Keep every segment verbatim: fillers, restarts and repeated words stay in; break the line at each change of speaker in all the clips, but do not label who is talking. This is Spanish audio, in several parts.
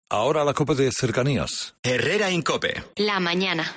Ahora la Cope de Cercanías.
Herrera en Cope.
La mañana.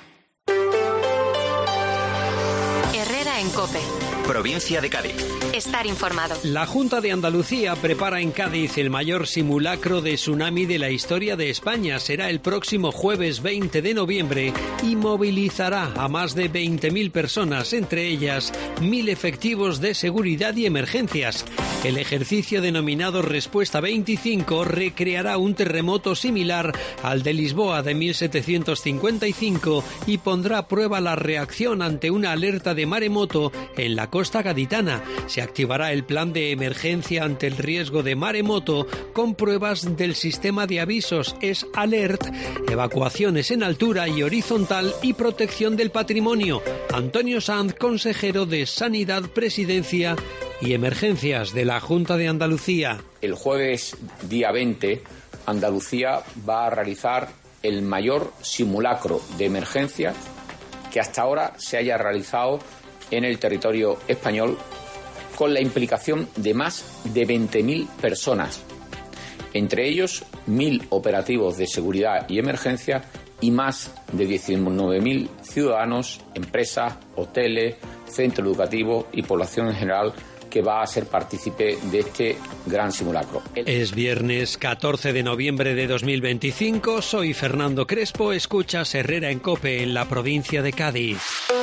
Herrera en Cope.
Provincia de Cádiz.
Estar informado.
La Junta de Andalucía prepara en Cádiz el mayor simulacro de tsunami de la historia de España. Será el próximo jueves veinte de noviembre y movilizará a más de veinte mil personas, entre ellas mil efectivos de seguridad y emergencias. El ejercicio denominado Respuesta veinticinco recreará un terremoto similar al de Lisboa de mil setecientos cincuenta y cinco y pondrá a prueba la reacción ante una alerta de maremoto en la costa gaditana. Se activará el plan de emergencia ante el riesgo de maremoto con pruebas del sistema de avisos S Alert, evacuaciones en altura y horizontal y protección del patrimonio. Antonio Sanz, consejero de Sanidad, Presidencia y Emergencias de la Junta de Andalucía.
El jueves día veinte, Andalucía va a realizar el mayor simulacro de emergencia que hasta ahora se haya realizado en el territorio español, con la implicación de más de veinte mil personas, entre ellos mil operativos de seguridad y emergencia y más de diecinueve mil ciudadanos, empresas, hoteles, centros educativos y población en general que va a ser partícipe de este gran simulacro.
Es viernes catorce de noviembre de dos mil veinticinco, soy Fernando Crespo, escuchas Herrera en Cope en la provincia de Cádiz.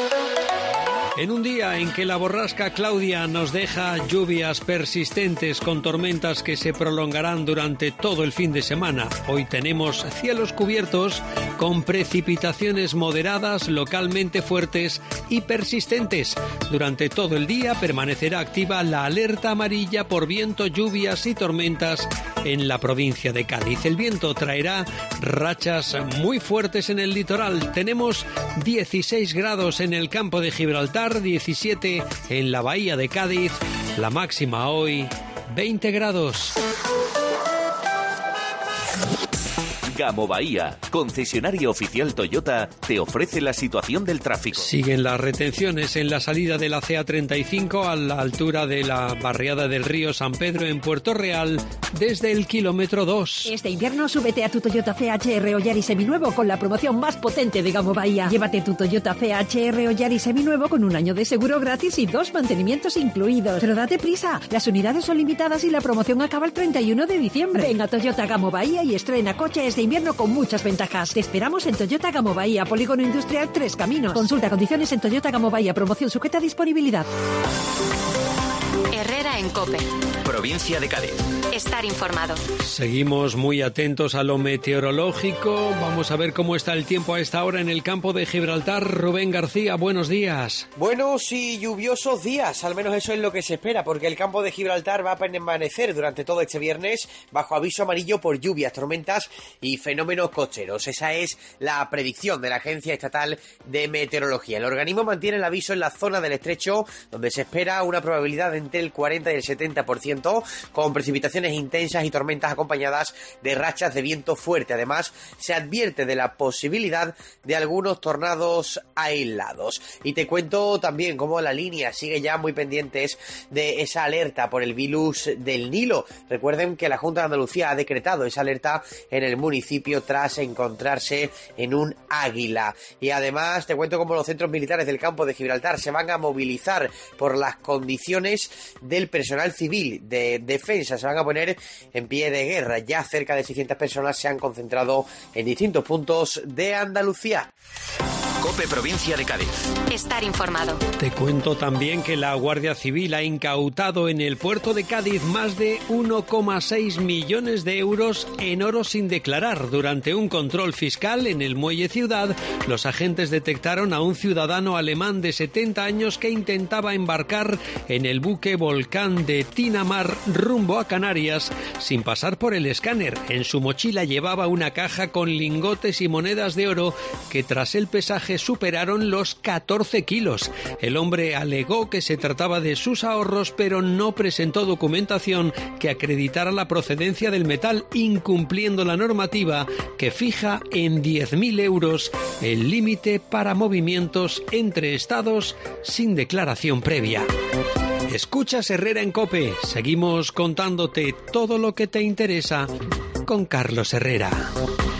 En un día en que la borrasca Claudia nos deja lluvias persistentes con tormentas que se prolongarán durante todo el fin de semana, hoy tenemos cielos cubiertos con precipitaciones moderadas, localmente fuertes y persistentes. Durante todo el día permanecerá activa la alerta amarilla por viento, lluvias y tormentas en la provincia de Cádiz. El viento traerá rachas muy fuertes en el litoral. Tenemos dieciséis grados en el campo de Gibraltar, diecisiete en la bahía de Cádiz, la máxima hoy veinte grados.
Gamo Bahía, concesionario oficial Toyota, te ofrece la situación del tráfico.
Siguen las retenciones en la salida de la C A treinta y cinco a la altura de la barriada del río San Pedro en Puerto Real desde el kilómetro dos.
Este invierno súbete a tu Toyota C H R o Yaris seminuevo con la promoción más potente de Gamo Bahía. Llévate tu Toyota C H R o Yaris seminuevo con un año de seguro gratis y dos mantenimientos incluidos. Pero date prisa, las unidades son limitadas y la promoción acaba el treinta y uno de diciembre. Ven a Toyota Gamo Bahía y estrena coche este invierno con muchas ventajas. Te esperamos en Toyota Gamo Bahía, Polígono Industrial Tres Caminos. Consulta condiciones en Toyota Gamo Bahía, promoción sujeta a disponibilidad.
Herrera en Cope.
Provincia de Cádiz.
Estar informado.
Seguimos muy atentos a lo meteorológico. Vamos a ver cómo está el tiempo a esta hora en el campo de Gibraltar. Rubén García, buenos días.
Buenos y lluviosos días, al menos eso es lo que se espera, porque el campo de Gibraltar va a permanecer durante todo este viernes bajo aviso amarillo por lluvias, tormentas y fenómenos costeros. Esa es la predicción de la Agencia Estatal de Meteorología. El organismo mantiene el aviso en la zona del estrecho, donde se espera una probabilidad de entre el cuarenta y el setenta por ciento, con precipitaciones intensas y tormentas acompañadas de rachas de viento fuerte. Además, se advierte de la posibilidad de algunos tornados aislados. Y te cuento también cómo la línea sigue ya muy pendientes de esa alerta por el virus del Nilo. Recuerden que la Junta de Andalucía ha decretado esa alerta en el municipio tras encontrarse en un águila. Y además te cuento cómo los centros militares del campo de Gibraltar se van a movilizar por las condiciones del personal civil de defensa. Se van a poner en pie de guerra. Ya cerca de seiscientas personas se han concentrado en distintos puntos de Andalucía.
Cope Provincia de Cádiz.
Estar informado.
Te cuento también que la Guardia Civil ha incautado en el puerto de Cádiz más de uno coma seis millones de euros en oro sin declarar. Durante un control fiscal en el Muelle Ciudad, los agentes detectaron a un ciudadano alemán de setenta años que intentaba embarcar en el buque Volcán de Tinamar rumbo a Canarias sin pasar por el escáner. En su mochila llevaba una caja con lingotes y monedas de oro que tras el pesaje superaron los catorce kilos. El hombre alegó que se trataba de sus ahorros, pero no presentó documentación que acreditara la procedencia del metal, incumpliendo la normativa que fija en diez mil euros el límite para movimientos entre estados sin declaración previa. Escuchas Herrera en Cope. Seguimos contándote todo lo que te interesa con Carlos Herrera.